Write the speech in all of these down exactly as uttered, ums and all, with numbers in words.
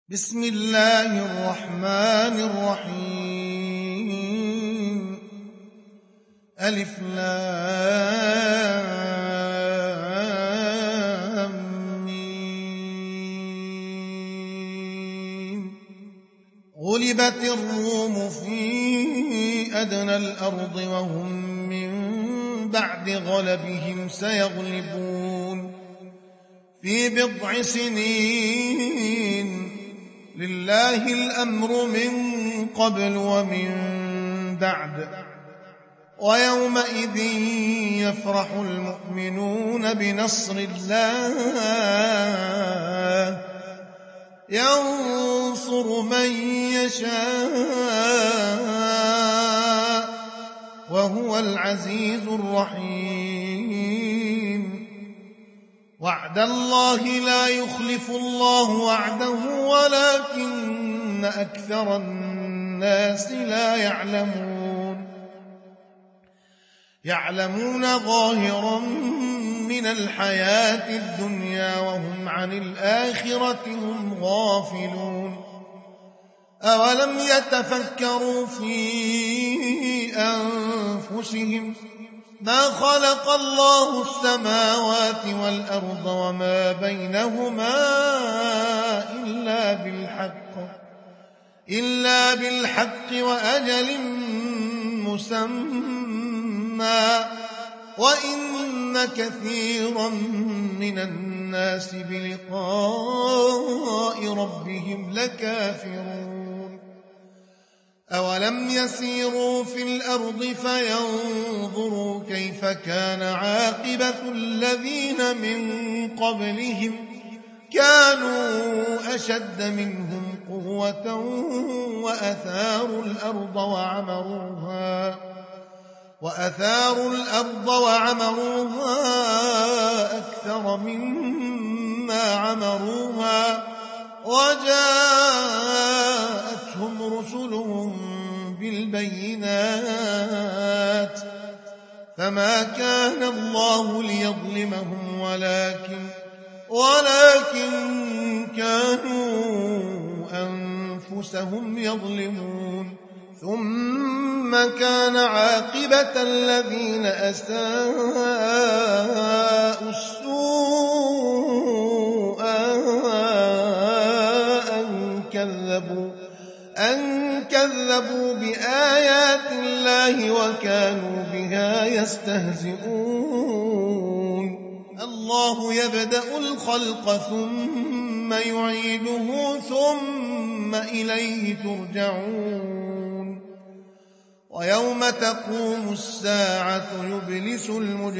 بسم الله الرحمن الرحيم. ألف لام ميم. غلبت الروم في أدنى الأرض وهم من بعد غلبهم سيغلبون في بضع سنين. لله الأمر من قبل ومن بعد، ويومئذ يفرح المؤمنون بنصر الله، ينصر من يشاء وهو العزيز الرحيم. وعد الله لا يخلف الله وعده ولكن أكثر الناس لا يعلمون. يعلمون ظاهرا من الحياة الدنيا وهم عن الآخرة هم غافلون. أولم يتفكروا في أنفسهم ما خلق الله السماوات والأرض وما بينهما إلا بالحق إلا بالحق وأجل مسمى، وإن كثيرا من الناس بلقاء ربهم لكافرون. أولم يسيروا في الأرض فينظروا كيف كان عاقبة الذين من قبلهم كانوا أشد منهم قوة وأثاروا الأرض وعمروها وأثاروا الأرض وعمروها أكثر مما عمروها، وجاءتهم رسلهم بالبينات، فما كان الله ليظلمهم ولكن ولكن كانوا أنفسهم يظلمون. ثم كان عاقبة الذين أساءوا السوء أن كذبوا أن كذبوا بآيات الله وكانوا بها يستهزئون. الله يبدأ الخلق ثم يعيده ثم إليه ترجعون. ويوم تقوم الساعة يبلس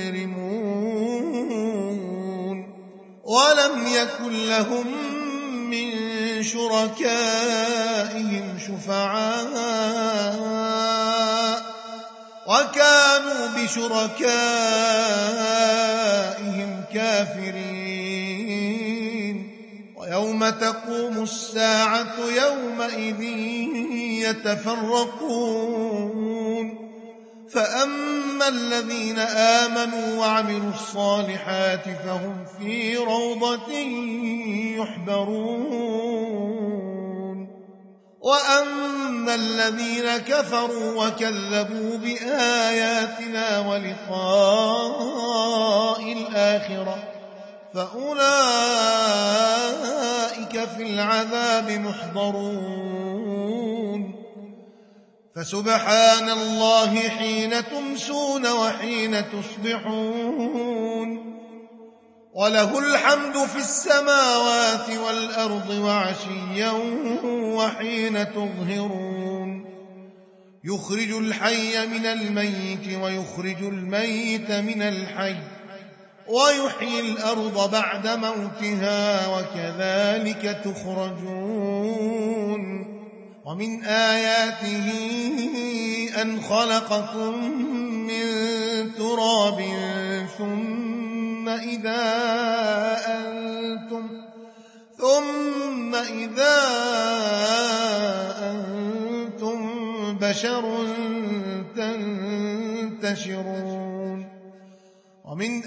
المجرمون ولم يكن لهم من شركائهم شفعاء وكانوا بشركائهم كافرين. ويوم تقوم الساعة يومئذ يتفرقون، فأما الذين آمنوا وعملوا الصالحات فهم في روضة يحبرون، وأما الذين كفروا وكذبوا بآياتنا ولقاء الآخرة فأولئك في العذاب محضرون. فسبحان الله حين تمسون وحين تصبحون، وله الحمد في السماوات والأرض وعشيا وحين تظهرون. يخرج الحي من الميت ويخرج الميت من الحي ويحيي الأرض بعد موتها وكذلك تخرجون. ومن آياته أن خلقكم من تراب ثم إذا أنتم ثم إذا أنتم بشر تنتشرون. ومن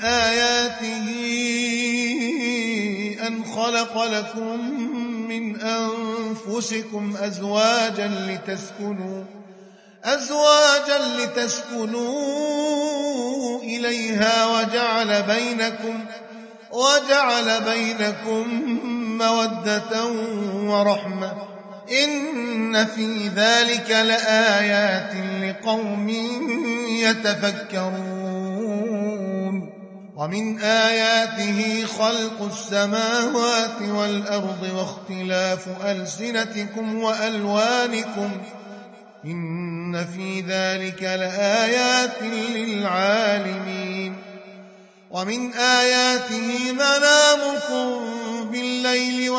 آياته أن خلق لكم من أنفسكم أنفسكم أزواجا لتسكنوا أزواجا لتسكنوا إليها وجعل بينكم وجعل بينكم مودة ورحمة إن في ذلك لآيات لقوم يتفكرون ومن آياته خلق السماوات والأرض واختلاف ألسنتكم وألوانكم إن في ذلك لآيات للعالمين ومن آياته منامكم بالليل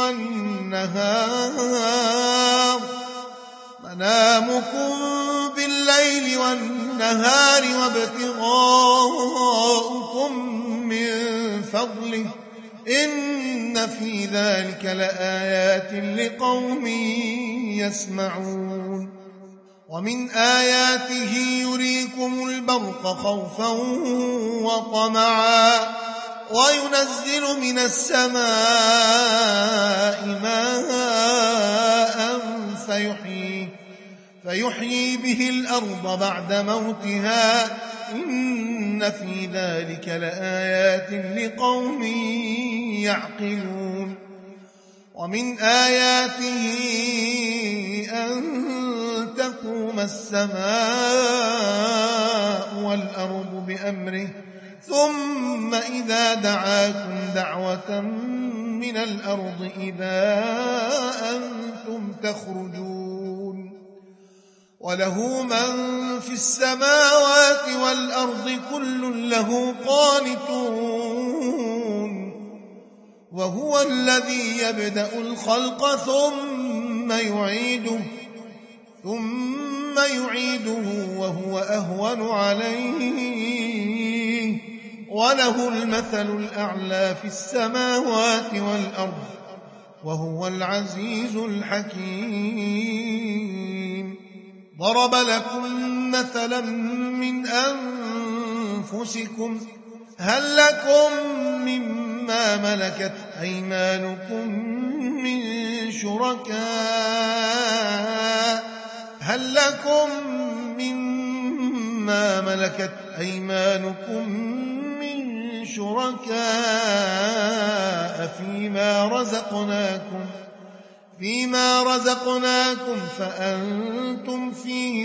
والنهار منامكم بالليل والنهار وابتغاؤكم من فضله إن في ذلك لآيات لقوم يسمعون ومن آياته يريكم البرق خوفا وطمعا وينزل من السماء ماء فيحيي, فيحيي به الأرض بعد موتها إن في ذلك لآيات لقوم يعقلون ومن آياته أن تقوم السماء والأرض بأمره ثم إذا دعاكم دعوة من الأرض إذا أنتم تخرجون وله من في السماوات والأرض كل له قانتون وهو الذي يبدأ الخلق ثم يعيده ثم يعيده وهو أهون عليه وله المثل الأعلى في السماوات والأرض وهو العزيز الحكيم ضرب لكم مثلا من أنفسكم هل لكم مما ملكت أيمانكم من شركاء هل لكم مما ملكت أيمانكم من شركاء فيما رزقناكم فيما رزقناكم فأنتم فيه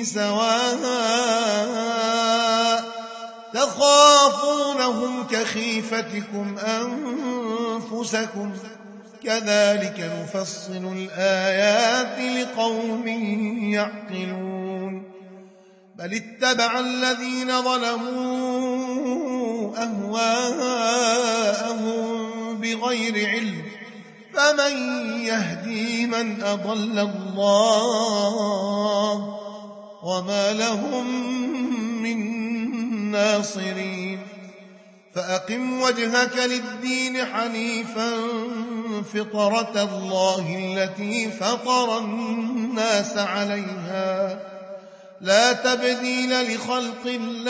سواء تخافونهم كخيفتكم أنفسكم كذلك نفصل الآيات لقوم يعقلون بل اتبع الذين ظلموا أهواءهم بغير علم فمن يهدي من أضل الله وما لهم من ناصرين فأقم وجهك للدين حنيفا فطرة الله التي فطر الناس عليها لا تبديل لخلق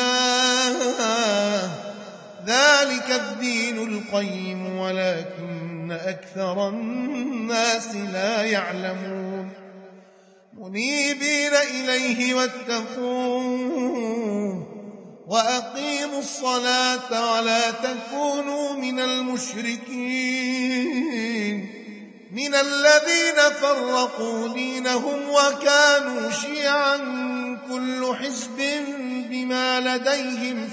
الله ذلك الدين القيم ولكن أكثر الناس لا يعلمون منيبين إليه واتقوه وأقيموا الصلاة ولا تكونوا من المشركين من الذين فرقوا دينهم وكانوا شيعا كل حزب بما لديهم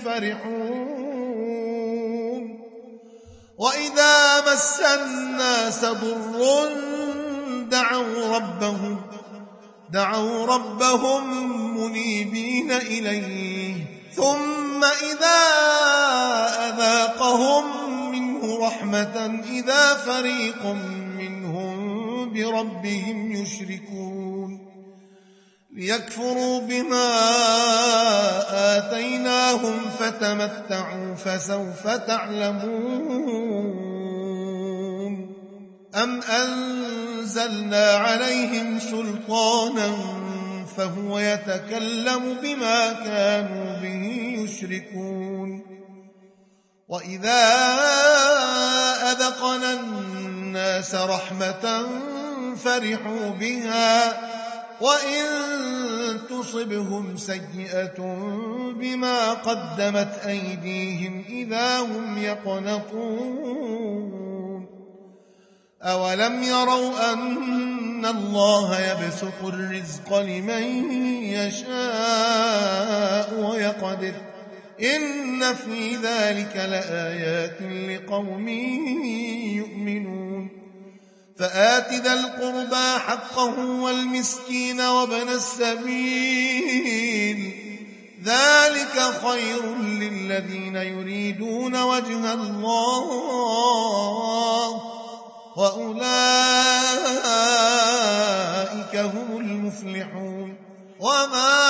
فرحون وإذا مس الناس ضر دعوا ربهم دعوا ربهم منيبين إليه ثم إذا أذاقهم منه رحمة إذا فريق منهم بربهم يشركون ليكفروا بما آتيناهم فتمتعوا فسوف تعلمون أم أنزلنا عليهم سلطانا فهو يتكلم بما كانوا به يشركون وإذا أذقنا الناس رحمة فرحوا بها وإن تصبهم سيئة بما قدمت أيديهم إذا هم يقنطون أولم يروا أن الله يبسط الرزق لمن يشاء ويقدر إن في ذلك لآيات لقوم يؤمنون فآت ذا القربى حقه والمسكين وابن السبيل ذلك خير للذين يريدون وجه الله وأولئك هم المفلحون وما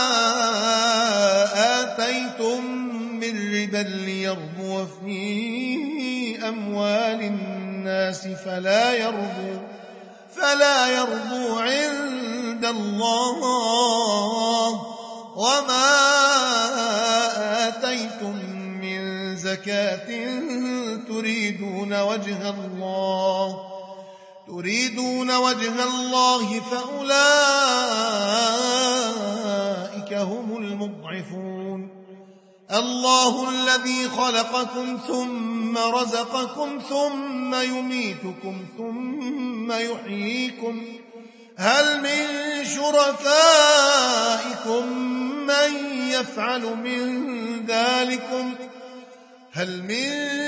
آتيتم من ربا ليربو في أموال الناس فلا يربو فلا يربو عند الله وما آتيتم من زكاة تريدون وجه الله تريدون وجه الله فأولئك هم المضعفون الله الذي خلقكم ثم رزقكم ثم يميتكم ثم يحييكم هل من شركائكم من يفعل من ذلكم هل من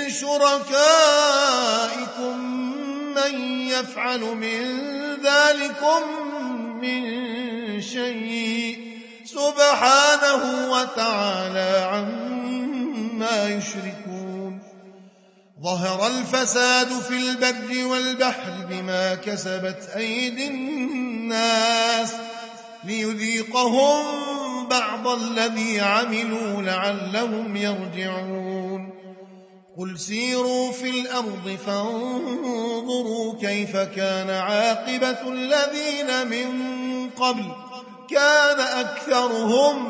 شركائكم من يفعل من ذلكم من شيء سبحانه وتعالى عما يشركون ظهر الفساد في البر والبحر بما كسبت أيدي الناس ليذيقهم بعض الذي عملوا لعلهم يرجعون قل سيروا في الأرض فانظروا كيف كان عاقبة الذين من قبل كان أكثرهم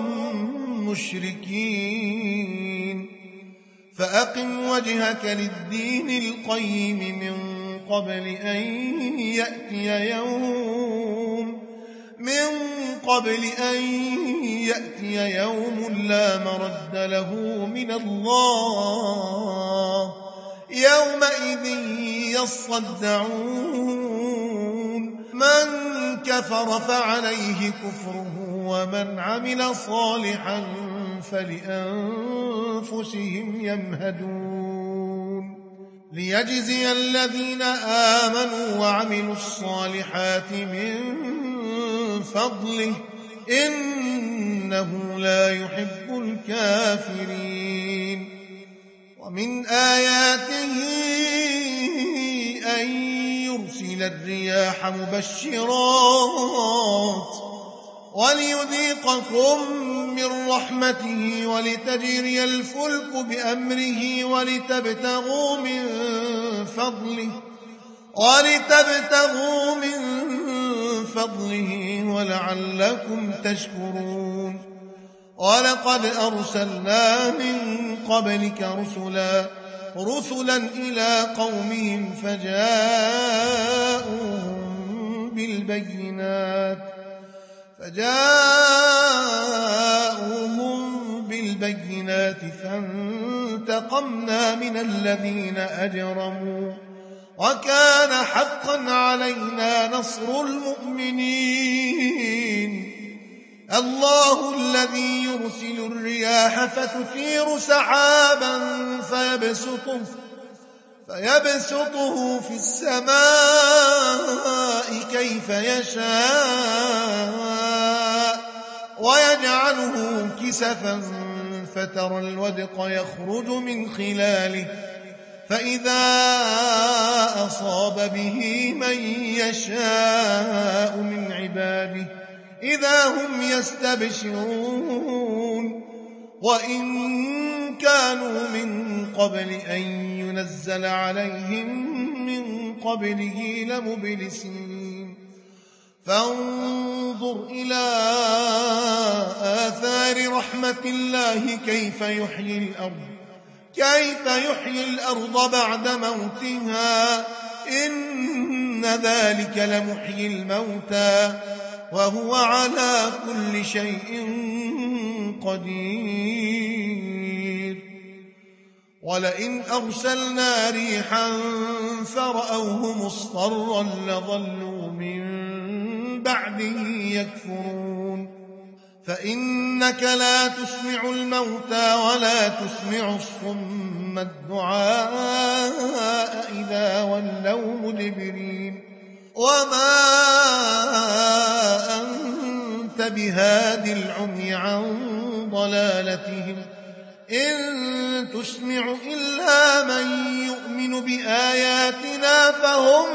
مشركين فأقم وجهك للدين القيم من قبل أن يأتي يوم من قبل أن يأتي يوم لا مرد له من الله يومئذ يصدعون من كفر فعليه كفره ومن عمل صالحا فلأنفسهم يمهدون ليجزي الذين آمنوا وعملوا الصالحات من فضله إنه لا يحب الكافرين ومن آياته أن يرسل الرياح مبشرات وليذيقكم من رحمته ولتجري الفلك بأمره ولتبتغوا من فضله ولتبتغوا من فضله ولعلكم تشكرون ولقد أرسلنا من قبلك رسلا رسلا إلى قومهم فجاءوهم بالبينات فجاءوهم بالبينات فانتقمنا من الذين أجرموا وكان حقا علينا نصر المؤمنين الله الذي يرسل الرياح فتثير سحابا فيبسطه, فيبسطه في السماء كيف يشاء ويجعله كسفا فترى الودق يخرج من خلاله فإذا أصاب به من يشاء من عباده إذا هم يستبشرون وإن كانوا من قبل أن ينزل عليهم من قبله لمبلسين فانظر إلى آثار رحمة الله كيف يحيي الأرض كيف يحيي الأرض بعد موتها إن إن ذلك لمحيي الموتى وهو على كل شيء قدير ولئن أرسلنا ريحا فرأوه مصفرا لظلوا من بعده يكفرون فإنك لا تسمع الموتى ولا تسمع الصم الدعاء إذا ولوا مدبرين وما أنت بهاد العمي عن ضلالتهم إن تسمع إلا من يؤمن بآياتنا فهم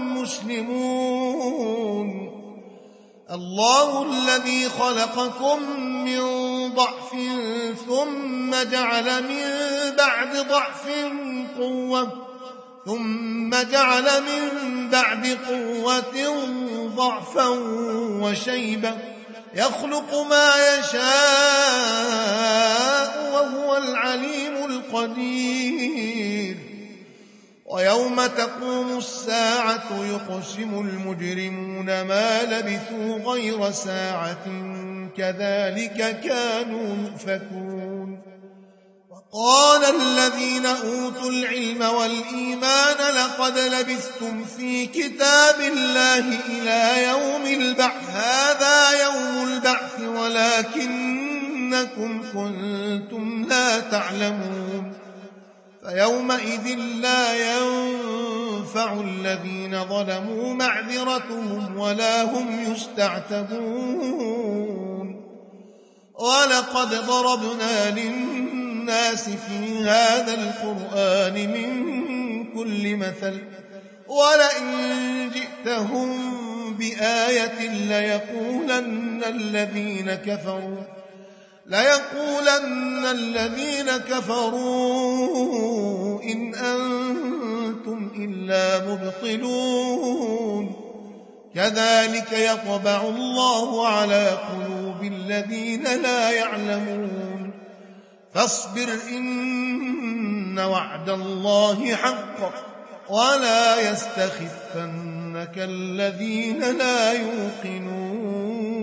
مسلمون الله الذي خلقكم من ضعف ثم جعل من بعد ضعف قوة ثم جعل من بعد قوة ضعفا وشيبة يخلق ما يشاء وهو العليم القدير ويوم تقوم الساعة يقسم المجرمون ما لبثوا غير ساعة كذلك كانوا يؤفكون وقال الذين أوتوا العلم والإيمان لقد لبثتم في كتاب الله إلى يوم البعث هذا يوم البعث ولكنكم كنتم لا تعلمون فيومئذ لا ينفع الذين ظلموا معذرتهم ولا هم يستعتبون ولقد ضربنا للناس في هذا القرآن من كل مثل ولئن جئتهم بآية ليقولن الذين كفروا ليقولن الذين كفروا إن أنتم إلا مبطلون كذلك يطبع الله على قلوب الذين لا يعلمون فاصبر إن وعد الله حق ولا يستخفنك الذين لا يوقنون